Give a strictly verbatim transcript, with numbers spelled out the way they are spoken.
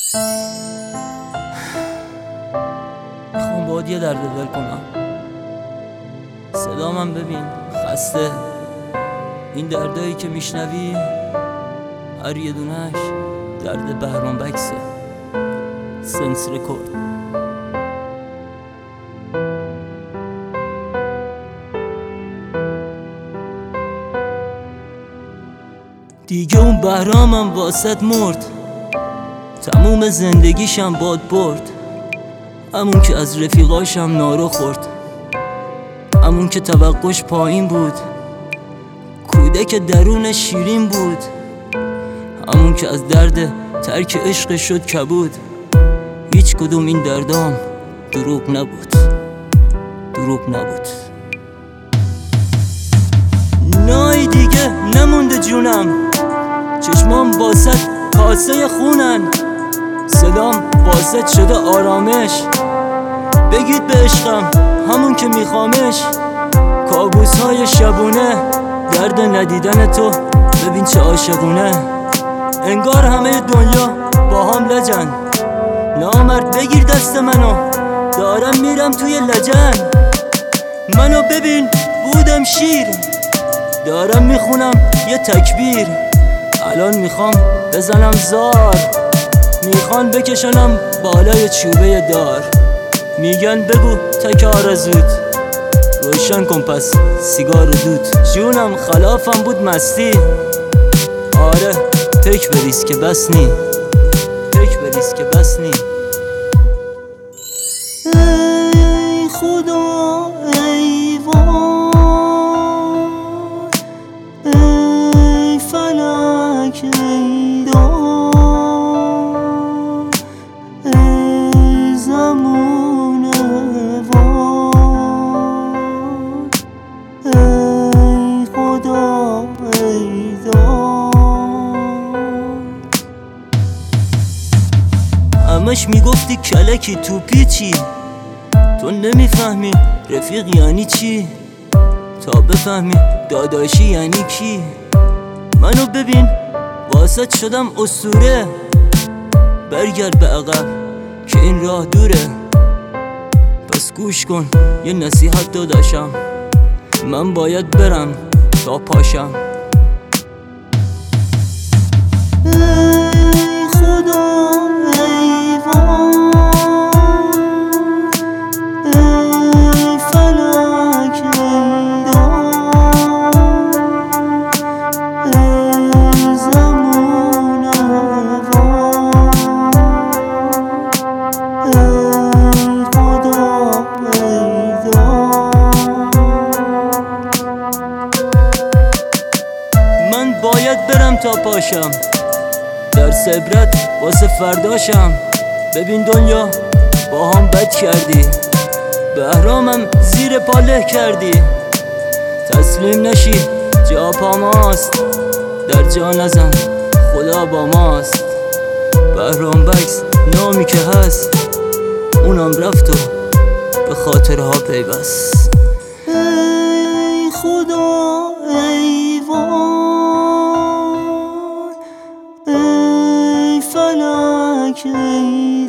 میخوام باید یه درد دل کنم. صدا من ببین خسته. این دردایی که میشنوی هر یه دونش درد بهرام بکسه. سنس رکورد. دیگه اون بهرامم واسط مرد، تموم زندگیشم باد برد. همون که از رفیقاشم نارو خورد، همون که توقعش پایین بود، کودک درون شیرین بود، همون که از درد ترک عشق شد کبود. هیچ کدوم این دردام دروغ نبود، دروغ نبود. نای دیگه نمونده جونم، چشمام واسط کاسه خونن، صدام واسط شده آرامش. بگید به عشقم همون که میخوامش. کابوس های شبونه، درد ندیدن تو ببین چه عاشقونه. انگار همه دنیا با هم لجن. نامرد بگیر دست منو، دارم میرم توی لجن. منو ببین بودم شیر، دارم میخونم یه تکبیر. الان میخوام بزنم زار، میخوان بکشنم بالای چوبه دار. میگن بگو تک آرزوت، روشن کن پس سیگار و دود. جونم خلافم بود مستی، آره تک بریز که بس نی، تک بریز که بس نی. ای خدا ای وای، ای فلک ای دار، ای زمون وای، ای خدا ای دار. همش میگفتی کلکی تو پیچی، تو نمیفهمی رفیق یعنی چی، تا بفهمی داداشی یعنی کی. منو ببین واسط شدم اسطوره، برگرد به عقب که این راه دوره. پس گوش کن یه نصیحت داداشم، من باید برم تا پاشم. ای خدا ای وای، ای فلک ای دار، ای زمون وای، ای خدا ای دار. من باید برم تا پاشم، درس عبرت واسه فرداشم. ببین دنیا با هم بد کردی، بهرامم زیر پاله کردی. تسلیم نشی جا پا ماست، در جا نزن خدا با ماست. بهرام بکس نامی که هست، اونم رفت و به خاطرها پیوست. ای خدا ای وای، ای فلک ای